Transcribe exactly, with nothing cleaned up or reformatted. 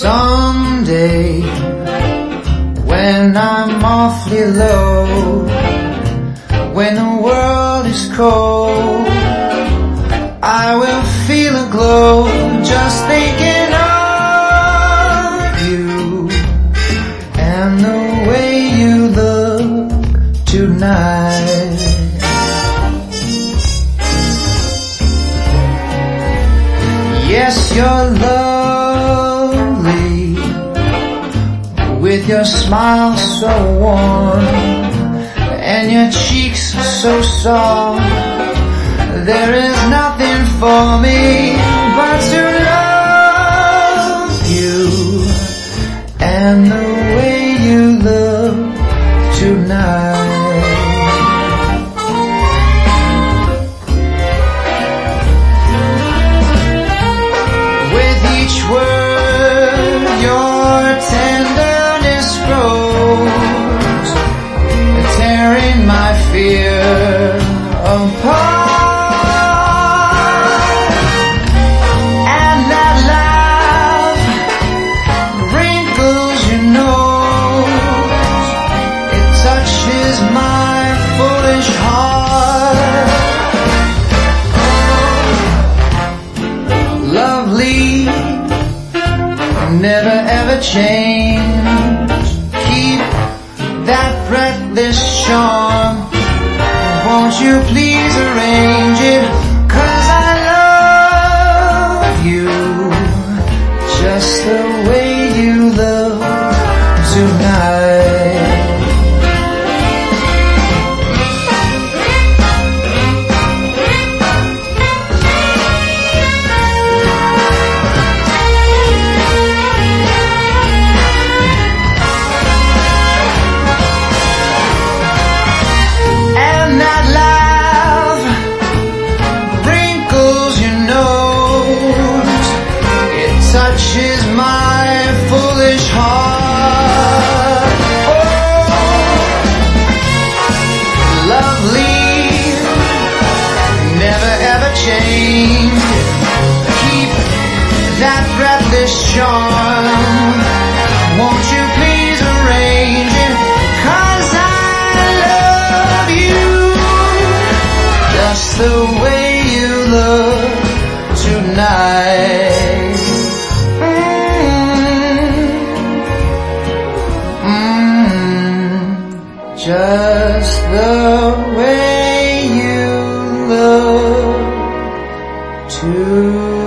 Someday, when I'm awfully low, when the world is cold, I will feel a glow just thinking of you and the way you look tonight. Yes, you're lovely, with your smile so warm and your cheeks so soft. There is nothing for me but to love you and the way you look tonight. With each word your tenderness grows, tearing my fear apart. And that laugh wrinkles your nose, it touches my foolish heart. Lovely, never ever change, keep that breathless charm. Won't you please arrange it, 'cause I love you just the way you look tonight. Touches my foolish heart. Oh, lovely, never ever change, keep that breathless charm. Won't you please arrange it, 'cause I love you just the way you look tonight. Just the way you look tonight.